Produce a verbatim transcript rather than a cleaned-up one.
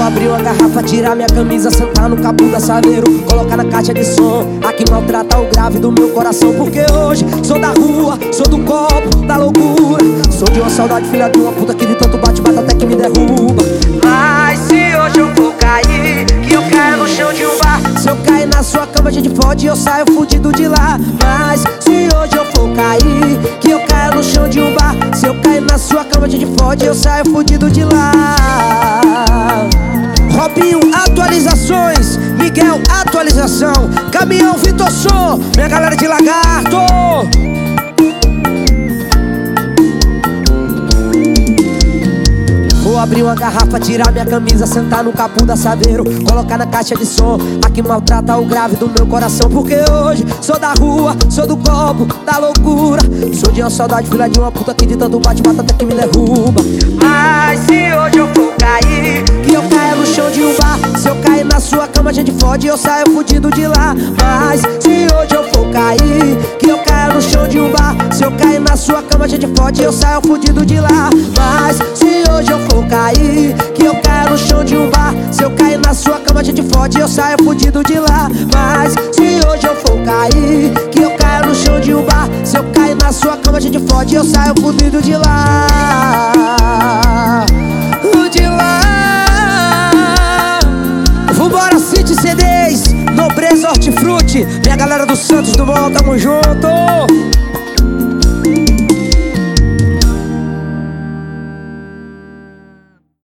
abrir uma garrafa, tirar minha camisa, sentar no capô da Saveiro, colocar na caixa de som, a que maltrata o grave do meu coração. Porque hoje sou da rua, sou do copo, da loucura, sou de uma saudade, filha de uma puta, que de tanto bate-bate até que me derruba. Mas se hoje eu for cair, que eu caia no chão de um bar, se eu cair na sua cama a gente fode e eu saio fudido de lá. Mas se hoje eu for cair, que eu caia no chão de um bar, se eu cair na sua cama a gente fode e eu saio fudido de lá. Robinho, atualizações. Miguel, atualização. Caminhão, Vitor Som. Minha galera de Lagarto. Vou abrir uma garrafa, tirar minha camisa, sentar no capô da Saveiro, colocar na caixa de som, a que maltrata o grave do meu coração. Porque hoje sou da rua, sou do copo, da loucura, sou de uma saudade, filha de uma puta, que de tanto bate-bate até que me derruba. Mas se hoje eu for cair, que eu caia no chão de um bar, se eu cair na sua cama a gente fode e eu saio fudido de lá. Mas se hoje eu for cair, que eu caia no chão de um bar, se eu cair na sua cama a gente fode e eu saio fudido de lá. Mas se hoje eu for cair, que eu caia no chão de um bar, se eu cair na sua cama a gente fode e eu saio fudido de lá. Mas se hoje eu for cair, que eu caia no chão de um bar, se eu cair na sua cama a gente fode e eu saio fudido de lá. De lá. Vambora, City C Ds, Nobreza Hortifruti, minha galera do Santos Dumont, tamo junto.